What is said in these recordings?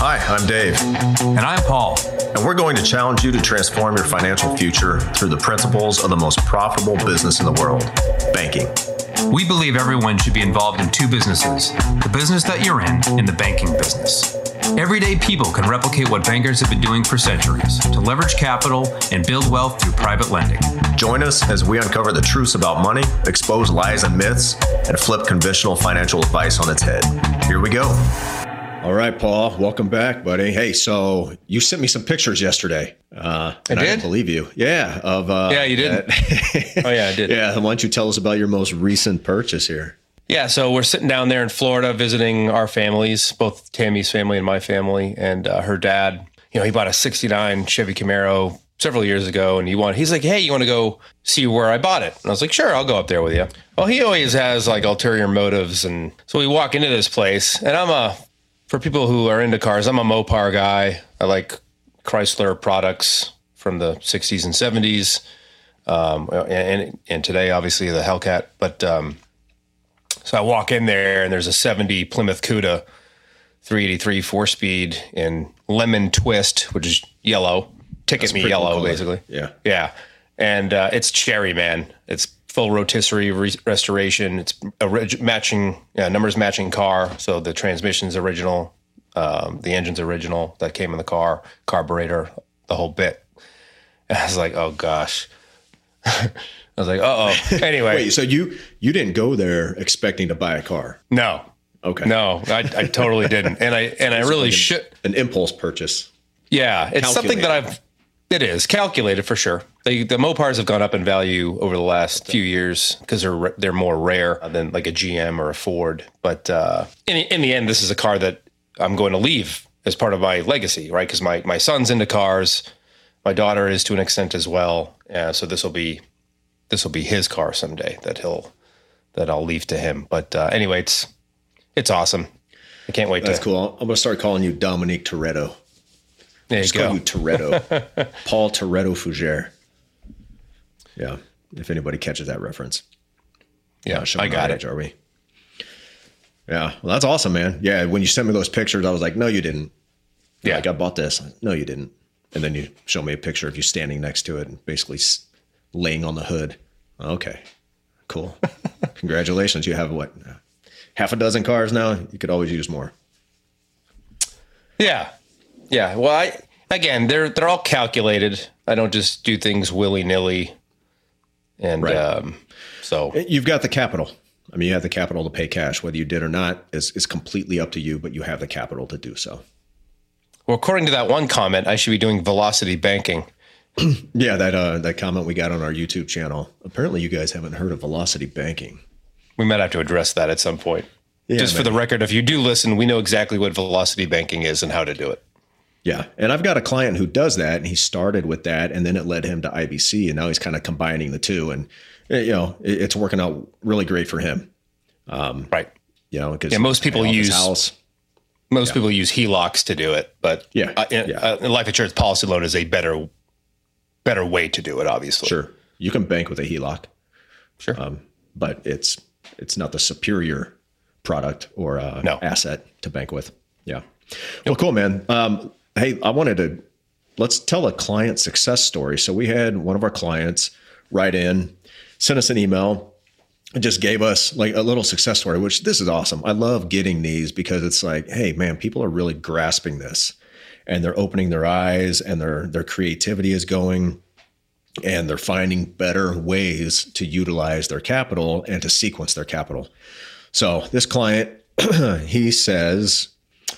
Hi, I'm Dave. And I'm Paul. And we're going to challenge you to transform your financial future through the principles of the most profitable business in the world, banking. We believe everyone should be involved in two businesses, the business that you're in and the banking business. Everyday people can replicate what bankers have been doing for centuries to leverage capital and build wealth through private lending. Join us as we uncover the truths about money, expose lies and myths, and flip conventional financial advice on its head. Here we go. All right, Paul, welcome back, buddy. Hey, so you sent me some pictures yesterday. I did? I didn't believe you. Yeah. Yeah, you did. Oh, yeah, I did. Yeah. Why don't you tell us about your most recent purchase here? Yeah, so we're sitting down there in Florida visiting our families, both Tammy's family and my family, and her dad. You know, he bought a '69 Chevy Camaro several years ago, and he's like, "Hey, you want to go see where I bought it?" And I was like, "Sure, I'll go up there with you." Well, he always has like ulterior motives, and so we walk into this place, and for people who are into cars, I'm a Mopar guy. I like Chrysler products from the '60s and '70s, and today, obviously, the Hellcat, but. So I walk in there and there's a '70 Plymouth Cuda 383 4-speed in lemon twist, which is yellow. Ticket me yellow, basically. Yeah. Yeah. And it's cherry, man. It's full rotisserie restoration. It's a numbers matching car. So the transmission's original. The engine's original that came in the car, carburetor, the whole bit. And I was like, oh, gosh. I was like, uh-oh. Anyway. Wait, so you didn't go there expecting to buy a car? No. Okay. No, I totally didn't. And I really should. An impulse purchase. Yeah. It's something that it is calculated for sure. The Mopars have gone up in value over the last few years because they're more rare than like a GM or a Ford. But in the end, this is a car that I'm going to leave as part of my legacy, right? Because my son's into cars. My daughter is to an extent as well. So this will be his car someday that I'll leave to him. But anyway, it's awesome. I can't wait. That's cool. I'm going to start calling you Dominique Toretto. There you go. Call you Toretto. Paul Toretto Fougere. Yeah. If anybody catches that reference. Yeah, I got it. Are we? Yeah. Well, that's awesome, man. Yeah. When you sent me those pictures, I was like, no, you didn't. Yeah. Like, I bought this. No, you didn't. And then you show me a picture of you standing next to it and basically laying on the hood. Okay, cool. Congratulations. You have what? Half a dozen cars now? You could always use more. Yeah. Yeah. Well, they're all calculated. I don't just do things willy-nilly. And right. So you've got the capital. I mean, you have the capital to pay cash. Whether you did or not is completely up to you, but you have the capital to do so. Well, according to that one comment, I should be doing velocity banking. Yeah, that comment we got on our YouTube channel. Apparently, you guys haven't heard of velocity banking. We might have to address that at some point. Yeah, just for the record, if you do listen, we know exactly what velocity banking is and how to do it. Yeah, and I've got a client who does that, and he started with that, and then it led him to IBC, and now he's kind of combining the two, and it's working out really great for him. Right. Because most people use people use HELOCs to do it, but a life insurance policy loan is a better way to do it, obviously. Sure. You can bank with a HELOC. Sure. But it's not the superior product or asset to bank with. Yeah. Well, cool, man. Hey, let's tell a client success story. So we had one of our clients write in, send us an email, and just gave us like a little success story, which this is awesome. I love getting these because it's like, hey, man, people are really grasping this. And they're opening their eyes and their creativity is going and they're finding better ways to utilize their capital and to sequence their capital. So this client, he says,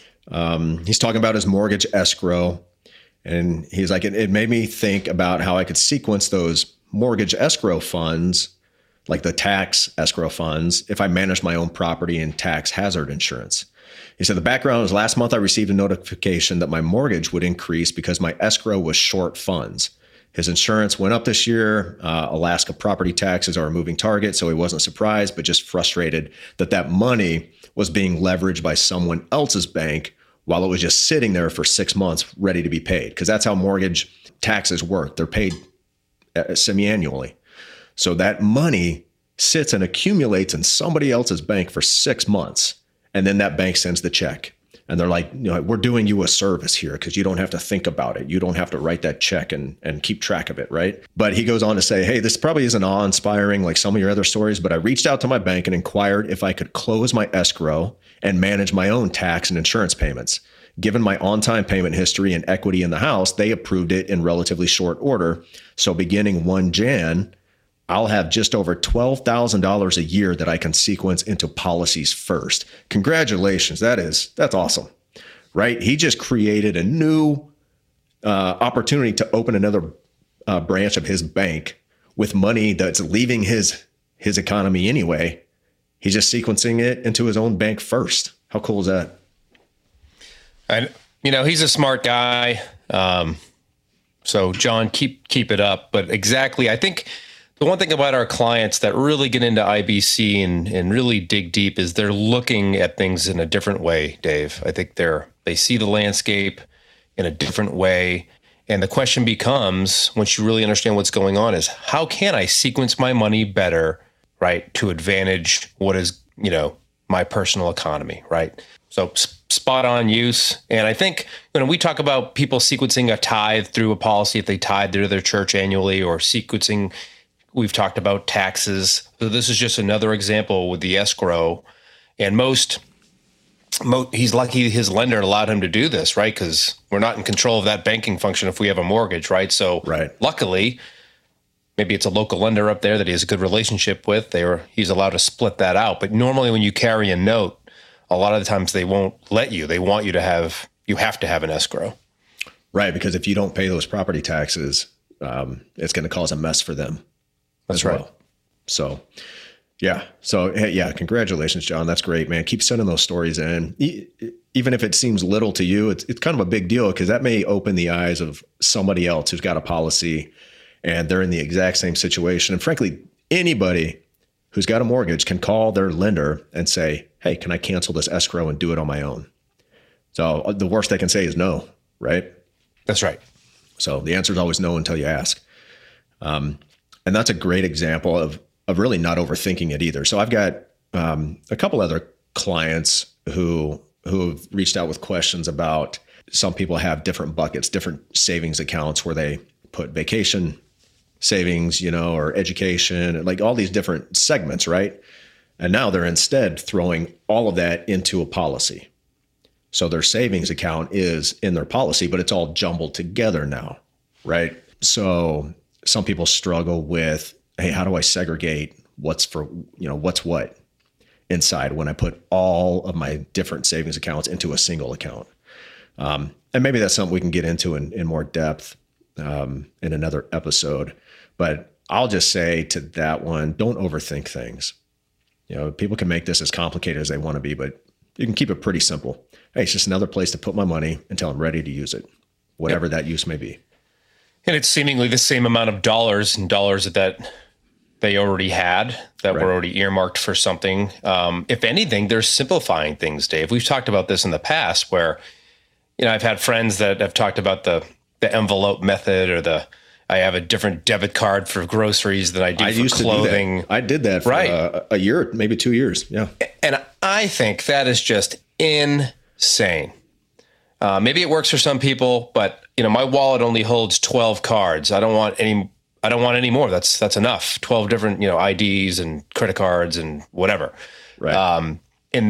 he's talking about his mortgage escrow. And he's like, it made me think about how I could sequence those mortgage escrow funds, like the tax escrow funds, if I manage my own property and tax hazard insurance. He said, the background is last month I received a notification that my mortgage would increase because my escrow was short funds. His insurance went up this year. Alaska property taxes are a moving target, so he wasn't surprised, but just frustrated that money was being leveraged by someone else's bank while it was just sitting there for 6 months ready to be paid. Because that's how mortgage taxes work. They're paid semi-annually. So that money sits and accumulates in somebody else's bank for 6 months. And then that bank sends the check. And they're like, we're doing you a service here because you don't have to think about it. You don't have to write that check and keep track of it, right? But he goes on to say, hey, this probably isn't awe-inspiring like some of your other stories, but I reached out to my bank and inquired if I could close my escrow and manage my own tax and insurance payments. Given my on-time payment history and equity in the house, they approved it in relatively short order. So beginning 1 Jan, I'll have just over $12,000 a year that I can sequence into policies first. Congratulations. That's awesome, right? He just created a new opportunity to open another branch of his bank with money that's leaving his economy anyway. He's just sequencing it into his own bank first. How cool is that? And, he's a smart guy. So John, keep it up. But exactly, I think the one thing about our clients that really get into IBC and really dig deep is they're looking at things in a different way, Dave. I think they see the landscape in a different way. And the question becomes, once you really understand what's going on, is how can I sequence my money better, right, to advantage what is, my personal economy, right? So spot on use. And I think when we talk about people sequencing a tithe through a policy, if they tithe to their church annually, or sequencing, we've talked about taxes. So this is just another example with the escrow. And he's lucky his lender allowed him to do this, right? Because we're not in control of that banking function if we have a mortgage, right? So Luckily, maybe it's a local lender up there that he has a good relationship with. He's allowed to split that out. But normally when you carry a note, a lot of the times they won't let you. They want you to have an escrow. Right, because if you don't pay those property taxes, it's going to cause a mess for them. That's right. Well. So, yeah. So, yeah, congratulations, John. That's great, man. Keep sending those stories in. Even if it seems little to you, it's kind of a big deal because that may open the eyes of somebody else who's got a policy and they're in the exact same situation. And frankly, anybody who's got a mortgage can call their lender and say, hey, can I cancel this escrow and do it on my own? So the worst they can say is no, right? That's right. So the answer is always no until you ask. And that's a great example of really not overthinking it either. So I've got a couple other clients who have reached out with questions about, some people have different buckets, different savings accounts where they put vacation savings, or education, like all these different segments, right? And now they're instead throwing all of that into a policy. So their savings account is in their policy, but it's all jumbled together now, right? So some people struggle with, hey, how do I segregate what's what inside when I put all of my different savings accounts into a single account? And maybe that's something we can get into in more depth in another episode. But I'll just say to that one, don't overthink things. People can make this as complicated as they want to be, but you can keep it pretty simple. Hey, it's just another place to put my money until I'm ready to use it, whatever that use may be. And it's seemingly the same amount of dollars that they already had that were already earmarked for something. If anything, they're simplifying things, Dave. We've talked about this in the past where, I've had friends that have talked about the envelope method, or I have a different debit card for groceries than I do for clothing. I did that for a year, maybe 2 years. Yeah. And I think that is just insane. Maybe it works for some people, but my wallet only holds 12 cards. I don't want any more. That's enough. 12 different, IDs and credit cards and whatever. Right.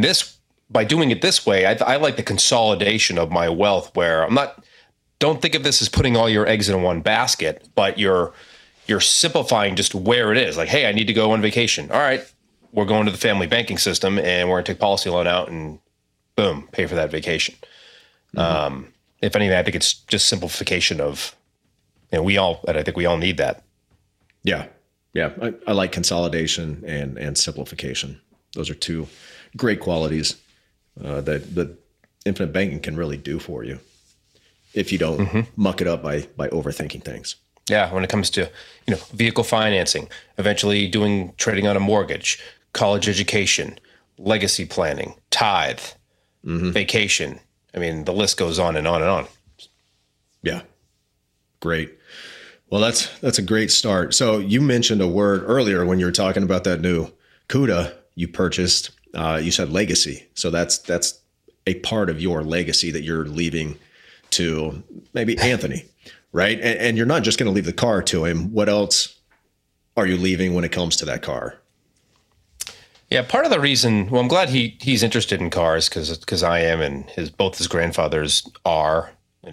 By doing it this way, I like the consolidation of my wealth, where don't think of this as putting all your eggs in one basket, but you're simplifying just where it is. Like, hey, I need to go on vacation. All right, we're going to the family banking system and we're going to take policy loan out and boom, pay for that vacation. Mm-hmm. If anything, I think it's just simplification of, I think we all need that. Yeah. Yeah. I like consolidation and simplification. Those are two great qualities that infinite banking can really do for you if you don't muck it up by overthinking things. Yeah. When it comes to, vehicle financing, eventually trading on a mortgage, college education, legacy planning, tithe, vacation. I mean, the list goes on and on and on. Yeah. Great. Well, that's a great start. So you mentioned a word earlier when you were talking about that new CUDA you purchased. You said legacy. So that's a part of your legacy that you're leaving to maybe Anthony, right? And you're not just going to leave the car to him. What else are you leaving when it comes to that car? Yeah, part of the reason, well, I'm glad he's interested in cars because I am, and both his grandfathers are, and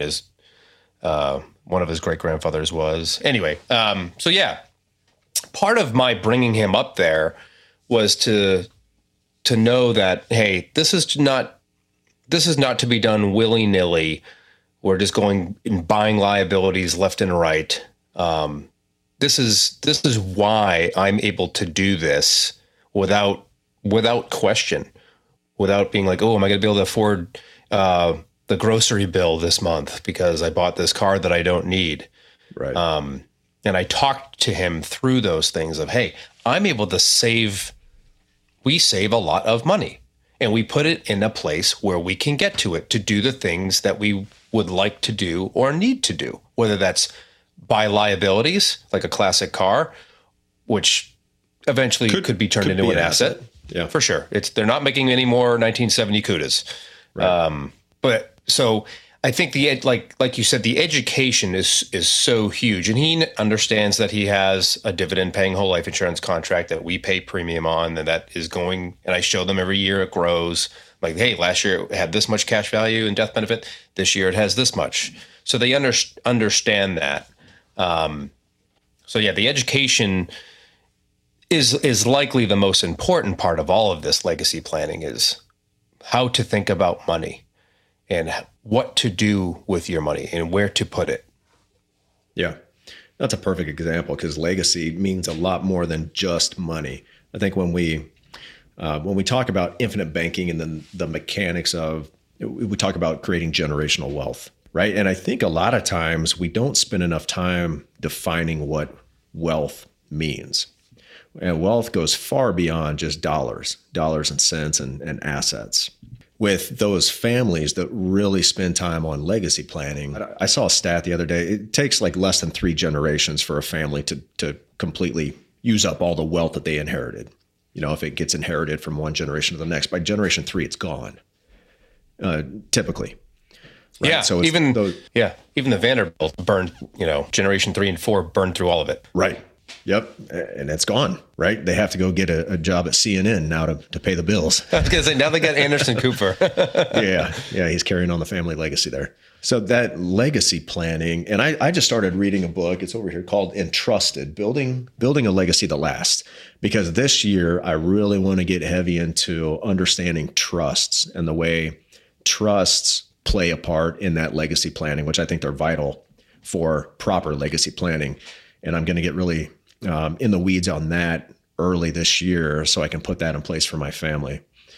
one of his great grandfathers was. Anyway, so yeah, part of my bringing him up there was to know that, hey, this is not to be done willy-nilly. We're just going and buying liabilities left and right. This is why I'm able to do this without question, without being like, oh, am I going to be able to afford the grocery bill this month because I bought this car that I don't need? Right. And I talked to him through those things of, hey, I'm able to we save a lot of money, and we put it in a place where we can get to it to do the things that we would like to do or need to do, whether that's buy liabilities like a classic car, which eventually could be turned into an asset. Yeah, for sure. They're not making any more 1970 Cudas. Right. But so I think like you said, the education is so huge, and he understands that he has a dividend paying whole life insurance contract that we pay premium on, and that is going, and I show them every year it grows. Like, hey, last year it had this much cash value and death benefit. This year it has this much. So they understand that. So yeah, the education is likely the most important part of all of this legacy planning, is how to think about money and what to do with your money and where to put it. Yeah, that's a perfect example, because legacy means a lot more than just money. I think when we talk about infinite banking and then the mechanics of, we talk about creating generational wealth, right? And I think a lot of times we don't spend enough time defining what wealth means. And wealth goes far beyond just dollars and cents and assets. With those families that really spend time on legacy planning, I saw a stat the other day. It takes like less than 3 generations for a family to completely use up all the wealth that they inherited. You know, if it gets inherited from one generation to the next, by generation 3, it's gone. Typically. Right? Yeah. So even the Vanderbilt burned, generation 3 and 4 burned through all of it. Right. Yep. And it's gone, right? They have to go get a job at CNN now to pay the bills. I was going to say, now they got Anderson Cooper. Yeah. He's carrying on the family legacy there. So that legacy planning, and I just started reading a book, it's over here, called Entrusted, Building a Legacy That Lasts. Because this year, I really want to get heavy into understanding trusts and the way trusts play a part in that legacy planning, which I think they're vital for proper legacy planning. And I'm going to get really in the weeds on that early this year so I can put that in place for my family.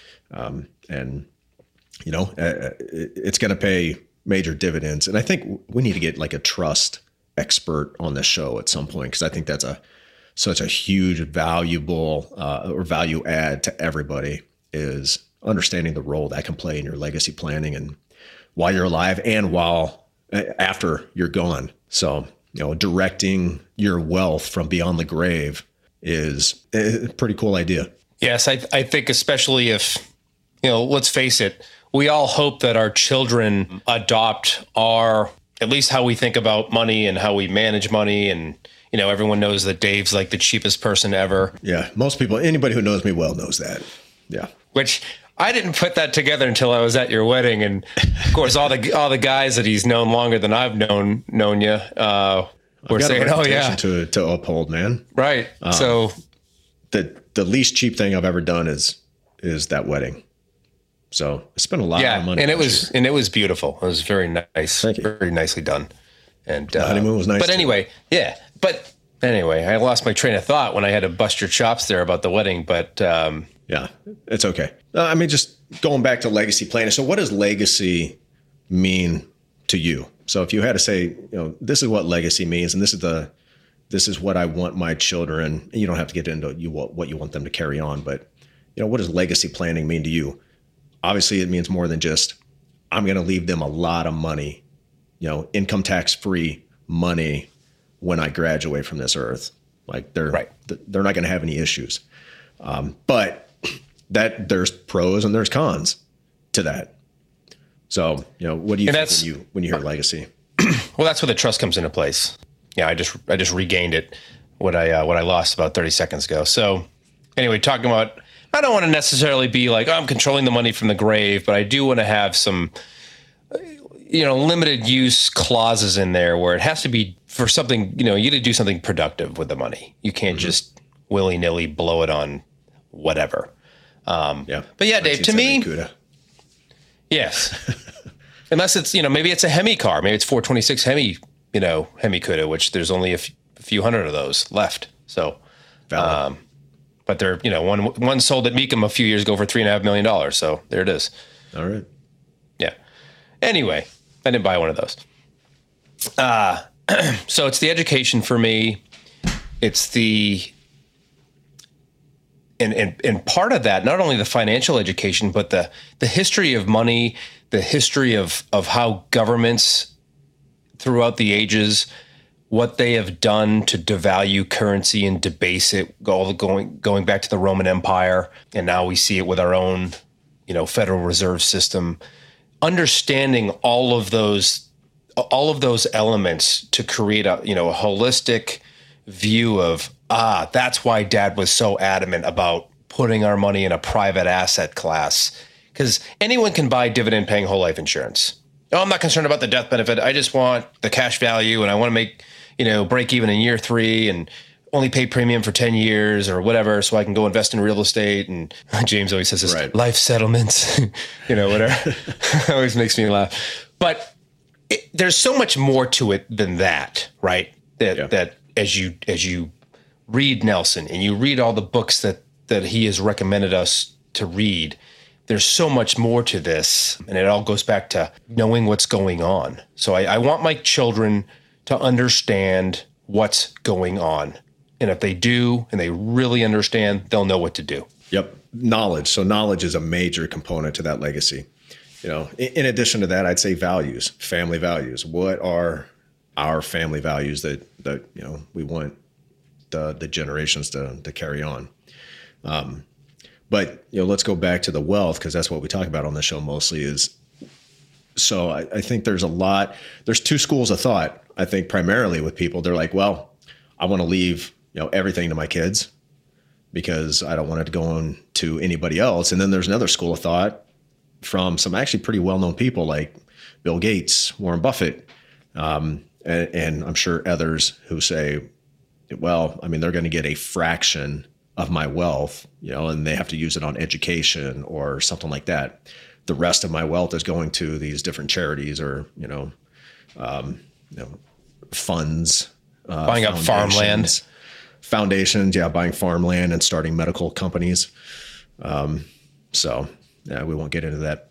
It's going to pay major dividends. And I think we need to get like a trust expert on the show at some point, because I think that's such a huge valuable or value add to everybody, is understanding the role that can play in your legacy planning and while you're alive and after you're gone. So, directing your wealth from beyond the grave is a pretty cool idea. Yes, I think especially if, let's face it, we all hope that our children adopt at least how we think about money and how we manage money. And, everyone knows that Dave's like the cheapest person ever. Yeah, most people, anybody who knows me well knows that. Yeah. Which I didn't put that together until I was at your wedding. And of course, all the guys that he's known longer than I've known you, we're saying, "Oh yeah," to uphold, man. Right. So the least cheap thing I've ever done is that wedding. So I spent a lot of money. And it was beautiful. It was very nice. Thank you. Very nicely done. And the honeymoon was nice. But anyway, I lost my train of thought when I had to bust your chops there about the wedding. But yeah, it's okay. Just going back to legacy planning. So what does legacy mean to you? So if you had to say, this is what legacy means, and this is what I want my children, and you don't have to get into what you want them to carry on, but what does legacy planning mean to you? Obviously it means more than just, I'm going to leave them a lot of money, income tax free money when I graduate from this earth. Like they're not going to have any issues. But that there's pros and there's cons to that. So, what do you think when you hear legacy? Well, that's where the trust comes into place. Yeah, I just regained it, what I lost about 30 seconds ago. So anyway, talking about, I don't want to necessarily be like, I'm controlling the money from the grave, but I do want to have some, limited use clauses in there where it has to be for something, you got to do something productive with the money. You can't just willy-nilly blow it on whatever. But yeah, Dave, to me, yes. Unless it's, maybe it's a Hemi car, maybe it's 426 Hemi, Hemi Cuda, which there's only a few hundred of those left. So, but they're, one sold at Mecum a few years ago for $3.5 million. So there it is. All right. Yeah. Anyway, I didn't buy one of those. So it's the education for me. It's and part of that, not only the financial education, but the history of money, the history of how governments throughout the ages, what they have done to devalue currency and debase it, going back to the Roman Empire, and now we see it with our own, Federal Reserve System. Understanding all of those elements to create a holistic view of that's why Dad was so adamant about putting our money in a private asset class, because anyone can buy dividend paying whole life insurance. Oh, I'm not concerned about the death benefit. I just want the cash value, and I want to make, break even in year 3 and only pay premium for 10 years or whatever, so I can go invest in real estate. And James always says this, life settlements, whatever. Always makes me laugh. But there's so much more to it than that, right? That as you read Nelson and you read all the books that he has recommended us to read, there's so much more to this, and it all goes back to knowing what's going on. So I want my children to understand what's going on. And if they do, and they really understand, they'll know what to do. Yep. Knowledge. So knowledge is a major component to that legacy. In addition to that, I'd say values, family values. What are our family values that we want the generations to carry on? But let's go back to the wealth, because that's what we talk about on the show mostly is. So I think there's two schools of thought. I think primarily with people, they're like, well, I want to leave everything to my kids because I don't want it to go on to anybody else. And then there's another school of thought from some actually pretty well-known people like Bill Gates, Warren Buffett, and I'm sure others who say, well, they're going to get a fraction of my wealth, and they have to use it on education or something like that. The rest of my wealth is going to these different charities or, funds, buying up farmland, foundations. Yeah. Buying farmland and starting medical companies. So yeah, we won't get into that.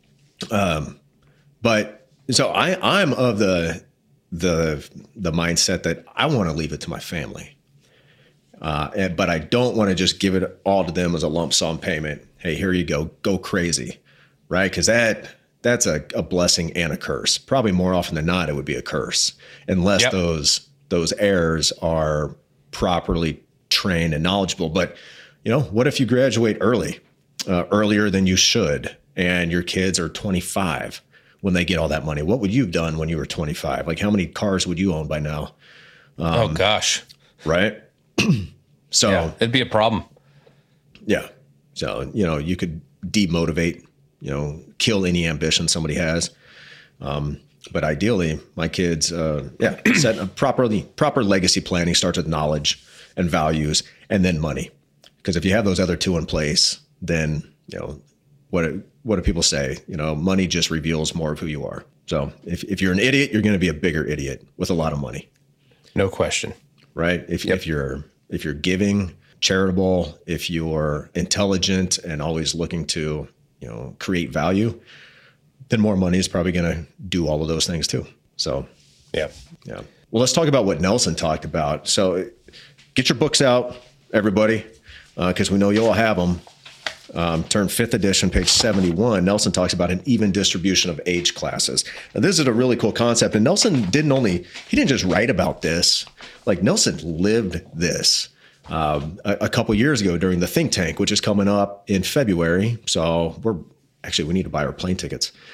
But so I'm of the mindset that I want to leave it to my family. But I don't want to just give it all to them as a lump sum payment. Hey, here you go crazy, right? Because that's a blessing and a curse. Probably more often than not, it would be a curse unless those heirs are properly trained and knowledgeable. But what if you graduate earlier than you should, and your kids are 25 when they get all that money? What would you have done when you were 25? Like, how many cars would you own by now? Oh gosh, right. So yeah, it'd be a problem. Yeah. So, you could demotivate, kill any ambition somebody has. But ideally my kids, set a proper legacy planning starts with knowledge and values and then money. Because if you have those other two in place, then, what do people say? Money just reveals more of who you are. So if you're an idiot, you're going to be a bigger idiot with a lot of money. No question. Right. If you're giving, charitable, if you're intelligent and always looking to, create value, then more money is probably going to do all of those things too. So, yeah. Well, let's talk about what Nelson talked about. So get your books out, everybody, because we know you'll all have them. Turn 5th edition, page 71. Nelson talks about an even distribution of age classes. Now, this is a really cool concept. And Nelson didn't just write about this. Like, Nelson lived this a couple years ago during the Think Tank, which is coming up in February. So we need to buy our plane tickets.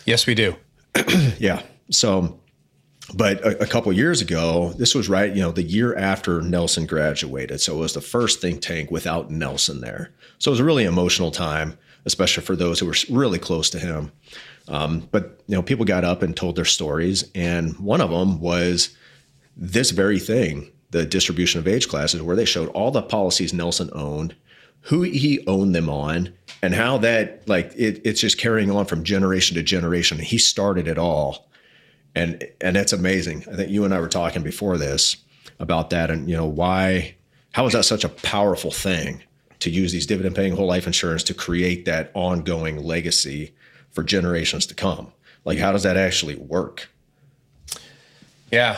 Yes, we do. Yeah. So, but a couple of years ago, this was right, the year after Nelson graduated. So it was the first think tank without Nelson there. So it was a really emotional time, especially for those who were really close to him. But people got up and told their stories. And one of them was this very thing, the distribution of age classes, where they showed all the policies Nelson owned, who he owned them on, and how that it's just carrying on from generation to generation. He started it all. And that's amazing. I think you and I were talking before this about that, and how is that such a powerful thing to use these dividend paying whole life insurance to create that ongoing legacy for generations to come? Like, how does that actually work? Yeah.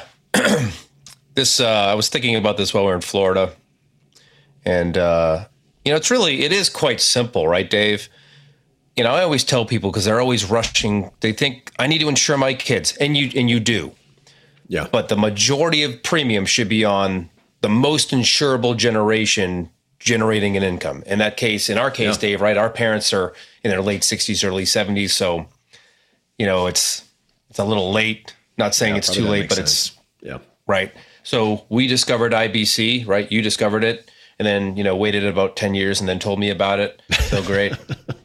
I was thinking about this while we were in Florida, and it is quite simple, right, Dave? I always tell people, because they're always rushing. They think I need to insure my kids, and you do. Yeah. But the majority of premium should be on the most insurable generation generating an income. In our case, Dave, right? Our parents are in their late 60s, early 70s, so it's a little late. Not saying it's too late, but it's right. So we discovered IBC, right? You discovered it, and then waited about 10 years, and then told me about it. So great.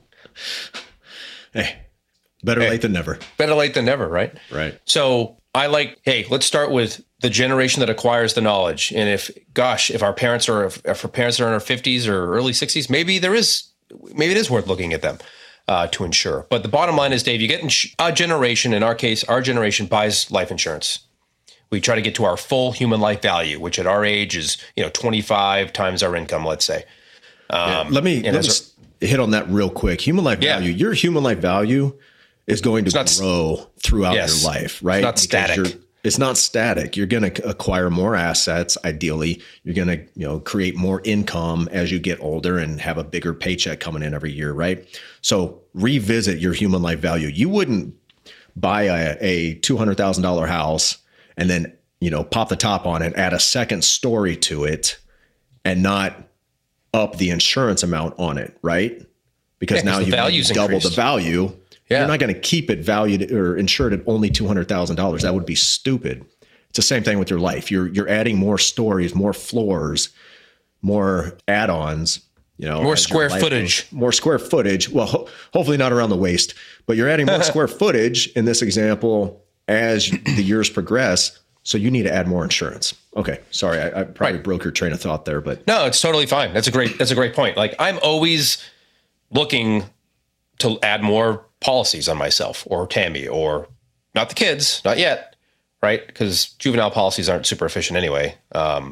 Hey, better late than never. Better late than never, right? Right. So let's start with the generation that acquires the knowledge. And if our parents are in their 50s or early 60s, maybe it is worth looking at them to insure. But the bottom line is, Dave, you get a generation. In our case, our generation buys life insurance. We try to get to our full human life value, which at our age is 25 times our income, let's say. Let me hit on that real quick. Human life value. Your human life value is going to grow throughout your life, right? It's not static. It's not static. You're going to acquire more assets. Ideally, you're going to create more income as you get older and have a bigger paycheck coming in every year, right? So revisit your human life value. You wouldn't buy a $200,000 house and then pop the top on it, add a second story to it, and not up the insurance amount on it, right? Because now you've doubled the value. Yeah. You're not going to keep it valued or insured at only $200,000. That would be stupid. It's the same thing with your life. You're adding more stories, more floors, more add-ons. More square footage. More square footage. Well, hopefully not around the waist, but you're adding more square footage in this example as the years progress. So you need to add more insurance. Okay. Sorry. I probably broke your train of thought there, but no, it's totally fine. That's a great point. Like, I'm always looking to add more policies on myself or Tammy, or not the kids, not yet. Right. Because juvenile policies aren't super efficient anyway. Let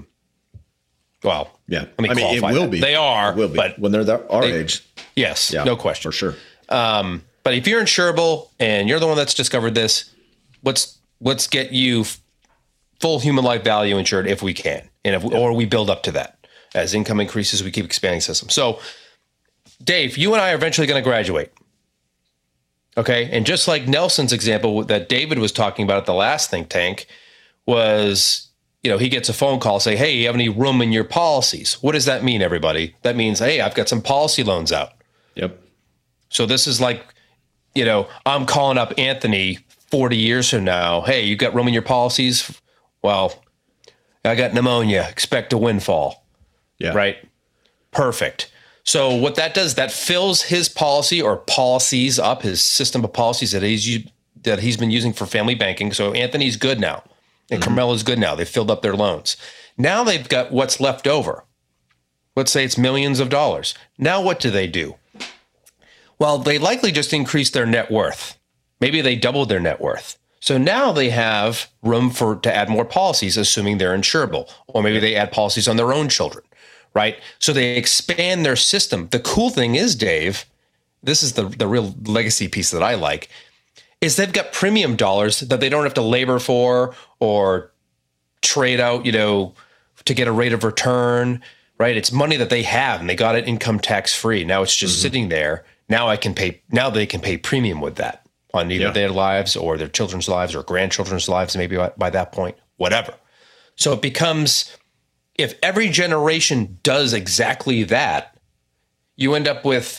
me qualify. It will be. They are. It will be. But when they're our age. Yes. Yeah, no question. For sure. But if you're insurable and you're the one that's discovered this, let's get you full human life value insured if we can. And or we build up to that. As income increases, we keep expanding systems. So, Dave, you and I are eventually going to graduate. Okay. And just like Nelson's example that David was talking about at the last think tank was, he gets a phone call, say, hey, you have any room in your policies? What does that mean, everybody? That means, hey, I've got some policy loans out. Yep. So this is like, I'm calling up Anthony 40 years from now. Hey, you got room in your policies? Well, I got pneumonia. Expect a windfall. Yeah. Right. Perfect. So what that does, that fills his policy or policies up, his system of policies that he's been using for family banking. So Anthony's good now, and Carmela's good now. They've filled up their loans. Now they've got what's left over. Let's say it's millions of dollars. Now what do? Well, they likely just increased their net worth. Maybe they doubled their net worth. So now they have room to add more policies, assuming they're insurable, or maybe they add policies on their own children. Right. So they expand their system. The cool thing is, Dave, this is the real legacy piece that I like, is they've got premium dollars that they don't have to labor for or trade out, to get a rate of return. Right. It's money that they have and they got it income tax free. Now it's just sitting there. Now they can pay premium with that on either their lives or their children's lives or grandchildren's lives, maybe by that point, whatever. So it becomes, if every generation does exactly that, you end up with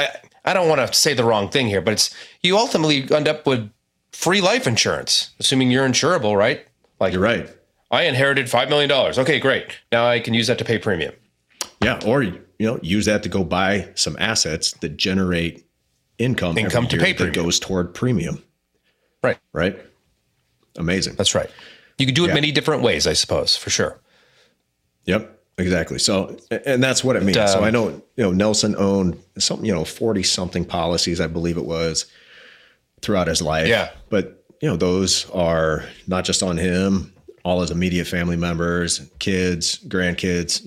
I don't want to say the wrong thing here, but you ultimately end up with free life insurance, assuming you're insurable, right? Like, you're right. I inherited $5 million. Okay, great. Now I can use that to pay premium. Yeah. Or, use that to go buy some assets that generate income to pay premium. That goes toward premium. Right. Right. Amazing. That's right. You can do it many different ways, I suppose, for sure. Yep. Exactly. So, and that's what it means. So I know, Nelson owned something, 40 something policies, I believe it was, throughout his life. Yeah. But, those are not just on him, all his immediate family members, kids, grandkids,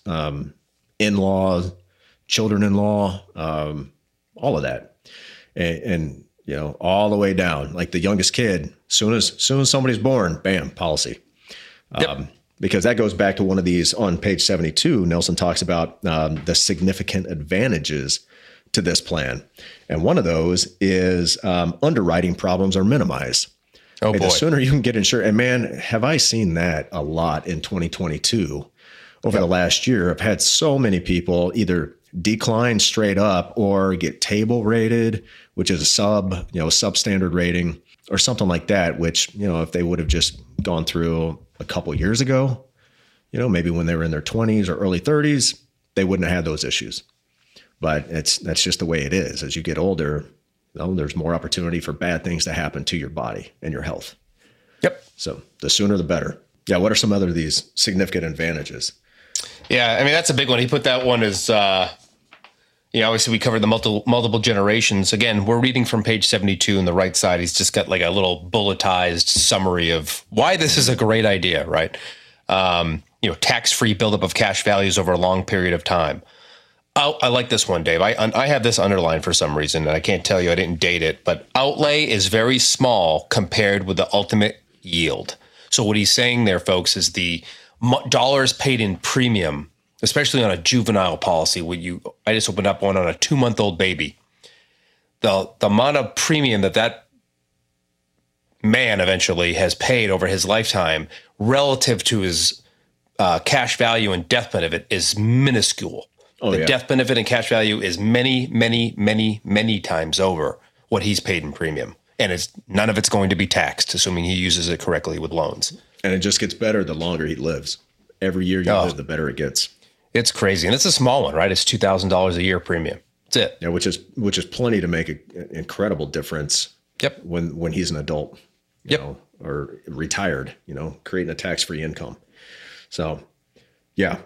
in-laws, children-in-law, all of that. And all the way down, like the youngest kid, soon as somebody's born, bam, policy. Yep. Because that goes back to one of these on page 72. Nelson talks about the significant advantages to this plan. And one of those is underwriting problems are minimized. Oh, boy. The sooner you can get insured. And man, have I seen that a lot in 2022 over the last year. I've had so many people either decline straight up or get table rated, which is a substandard rating or something like that, which, if they would have just gone through a couple of years ago, maybe when they were in their 20s or early 30s, they wouldn't have had those issues. But that's just the way it is. As you get older, there's more opportunity for bad things to happen to your body and your health. Yep. So the sooner the better. Yeah. What are some other of these significant advantages? Yeah. I mean, that's a big one. He put that one as, obviously we covered the multiple generations. Again, we're reading from page 72 on the right side. He's just got like a little bulletized summary of why this is a great idea, right? Tax-free buildup of cash values over a long period of time. I like this one, Dave. I have this underlined for some reason, and I can't tell you, I didn't date it, but outlay is very small compared with the ultimate yield. So what he's saying there, folks, is the dollars paid in premium, especially on a juvenile policy. I just opened up one on a 2-month-old baby. The amount of premium that man eventually has paid over his lifetime relative to his cash value and death benefit is minuscule. The death benefit and cash value is many, many, many, many times over what he's paid in premium. And none of it's going to be taxed, assuming he uses it correctly with loans. And it just gets better the longer he lives. Every year you live, the better it gets. It's crazy. And it's a small one, right? It's $2,000 a year premium. That's it. Yeah, which is plenty to make an incredible difference. Yep. When he's an adult, or retired, creating a tax-free income. So, yeah.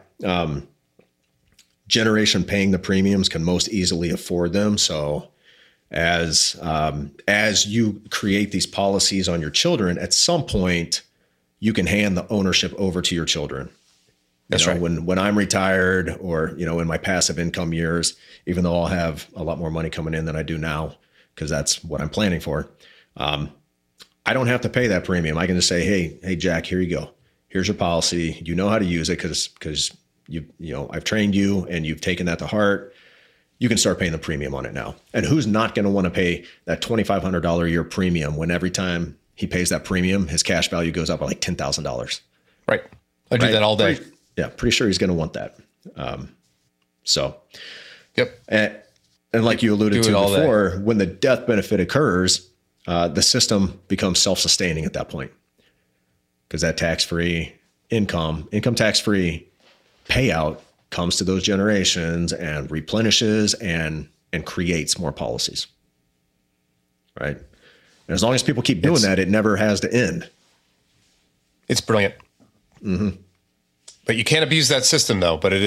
Generation paying the premiums can most easily afford them. So as you create these policies on your children, at some point you can hand the ownership over to your children. That's right. When I'm retired or, in my passive income years, even though I'll have a lot more money coming in than I do now, because that's what I'm planning for. I don't have to pay that premium. I can just say, Hey, Jack, here you go. Here's your policy. You know how to use it because I've trained you and you've taken that to heart. You can start paying the premium on it now. And who's not going to want to pay that $2,500 a year premium when every time he pays that premium, his cash value goes up by like $10,000? Right. I do that all day. Pretty sure he's going to want that. Yep. And like you alluded to before, when the death benefit occurs, the system becomes self-sustaining at that point because that tax-free income tax-free payout comes to those generations and replenishes and creates more policies. Right. And as long as people keep doing that, it never has to end. It's brilliant. Mm-hmm. But you can't abuse that system though. But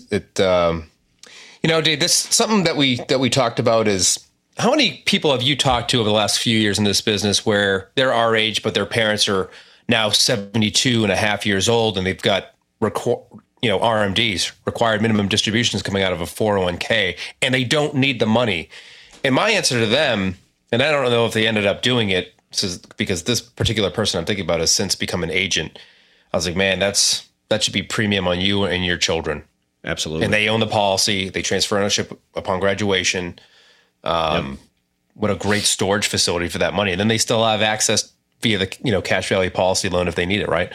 Dave, this something that we talked about is how many people have you talked to over the last few years in this business where they're our age, but their parents are now 72 and a half years old and they've got RMDs, required minimum distributions, coming out of a 401k, and they don't need the money. And my answer to them, and I don't know if they ended up doing it, because this particular person I'm thinking about has since become an agent. I was like, man, that should be premium on you and your children. Absolutely. And they own the policy. They transfer ownership upon graduation. What a great storage facility for that money. And then they still have access via the cash value policy loan if they need it, right?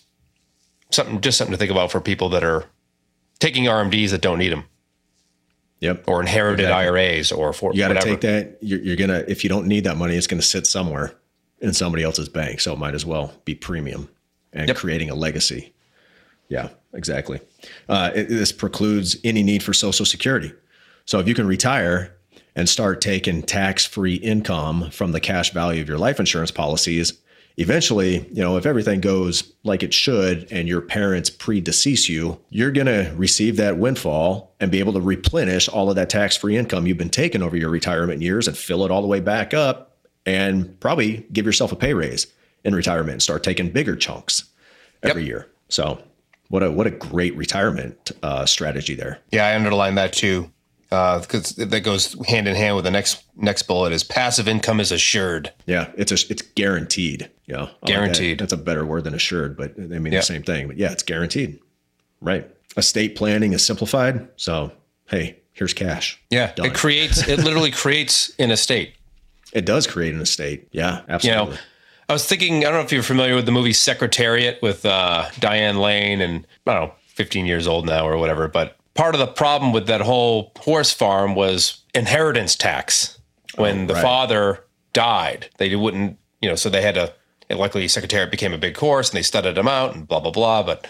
Something to think about for people that are taking RMDs that don't need them. Yep. Or inherited IRAs or for you got to take that. You're going to, if you don't need that money, it's going to sit somewhere in somebody else's bank. So it might as well be premium and creating a legacy. Yeah, exactly. This precludes any need for Social Security. So if you can retire and start taking tax-free income from the cash value of your life insurance policies, eventually, if everything goes like it should and your parents predecease you, you're going to receive that windfall and be able to replenish all of that tax-free income you've been taking over your retirement years and fill it all the way back up and probably give yourself a pay raise in retirement and start taking bigger chunks every year. So what a great retirement strategy there. Yeah, I underline that too. Because that goes hand in hand with the next bullet is passive income is assured. Yeah, it's guaranteed. Guaranteed. That's a better word than assured, but they mean the same thing. But yeah, it's guaranteed. Right. Estate planning is simplified. So hey, here's cash. Yeah, done. It literally creates an estate. It does create an estate. Yeah, absolutely. I was thinking, I don't know if you're familiar with the movie Secretariat with Diane Lane, and I don't know, 15 years old now or whatever, but part of the problem with that whole horse farm was inheritance tax. When the father died, they wouldn't, so they had to, luckily Secretariat became a big horse and they studded him out and blah, blah, blah. But,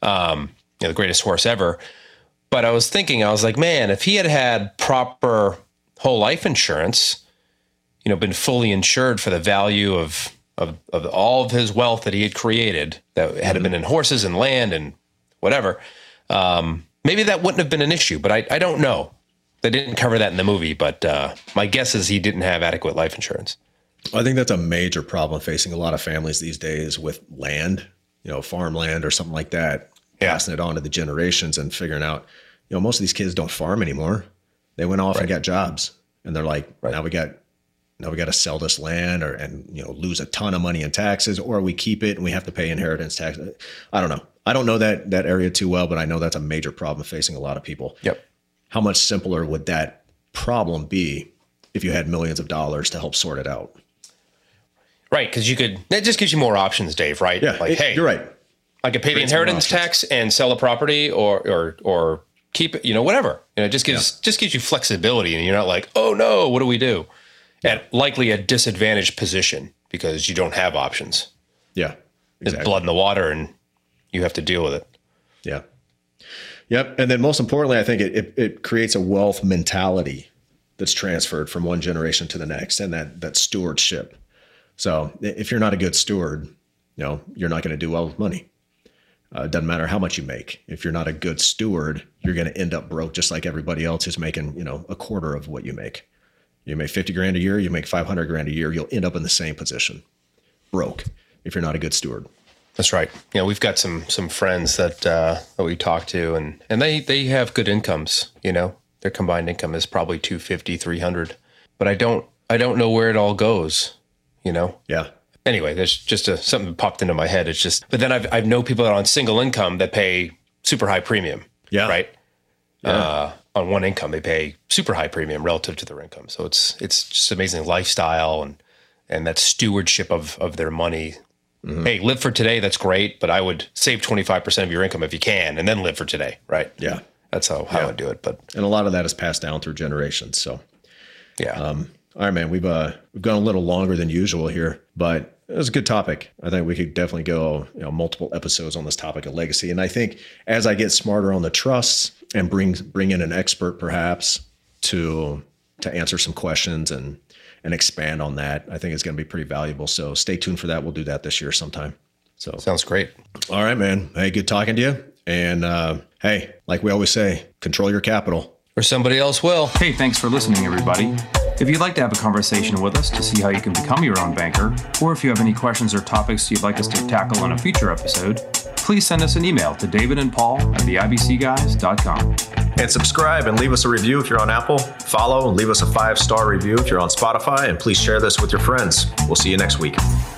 the greatest horse ever. But I was thinking, I was like, man, if he had proper whole life insurance, been fully insured for the value of all of his wealth that he had created, that had been in horses and land and whatever, maybe that wouldn't have been an issue, but I don't know. They didn't cover that in the movie, but my guess is he didn't have adequate life insurance. I think that's a major problem facing a lot of families these days with land, farmland or something like that, passing it on to the generations and figuring out, most of these kids don't farm anymore. They went off and got jobs, and they're like, now we got to sell this land and lose a ton of money in taxes, or we keep it and we have to pay inheritance tax. I don't know. I don't know that area too well, but I know that's a major problem facing a lot of people. Yep. How much simpler would that problem be if you had millions of dollars to help sort it out? Right, because that just gives you more options, Dave, right? Yeah, hey, you're right. I could pay the inheritance tax and sell a property or keep it, whatever. It just gives you flexibility, and you're not like, oh no, what do we do? At likely a disadvantaged position because you don't have options. Yeah, exactly. It's blood in the water and you have to deal with it. Yeah. Yep. And then most importantly, I think it creates a wealth mentality that's transferred from one generation to the next, and that stewardship. So if you're not a good steward, you're not going to do well with money. It doesn't matter how much you make. If you're not a good steward, you're going to end up broke just like everybody else who's making, a quarter of what you make. You make 50 grand a year, you make 500 grand a year, you'll end up in the same position, broke, if you're not a good steward. That's right. We've got some friends that we talk to, and they have good incomes. Their combined income is probably 250, 300, but I don't know where it all goes. Yeah. Anyway, there's just something that popped into my head. It's just, but then I've known people that are on single income that pay super high premium. Yeah. Right. Yeah. On one income, they pay super high premium relative to their income. So it's just amazing lifestyle and that stewardship of their money. Mm-hmm. Hey, live for today. That's great. But I would save 25% of your income if you can, and then live for today. Right. Yeah. That's how I would do it. And a lot of that is passed down through generations. So, yeah. All right, man, we've gone a little longer than usual here, but it was a good topic. I think we could definitely go, multiple episodes on this topic of legacy. And I think as I get smarter on the trusts and bring in an expert perhaps to answer some questions and expand on that, I think it's going to be pretty valuable. So stay tuned for that. We'll do that this year sometime. So sounds great. All right, man. Hey, good talking to you. And hey, like we always say, control your capital. Or somebody else will. Hey, thanks for listening, everybody. If you'd like to have a conversation with us to see how you can become your own banker, or if you have any questions or topics you'd like us to tackle on a future episode, please send us an email to davidandpaul@theibcguys.com. And subscribe and leave us a review if you're on Apple. Follow and leave us a 5-star review if you're on Spotify. And please share this with your friends. We'll see you next week.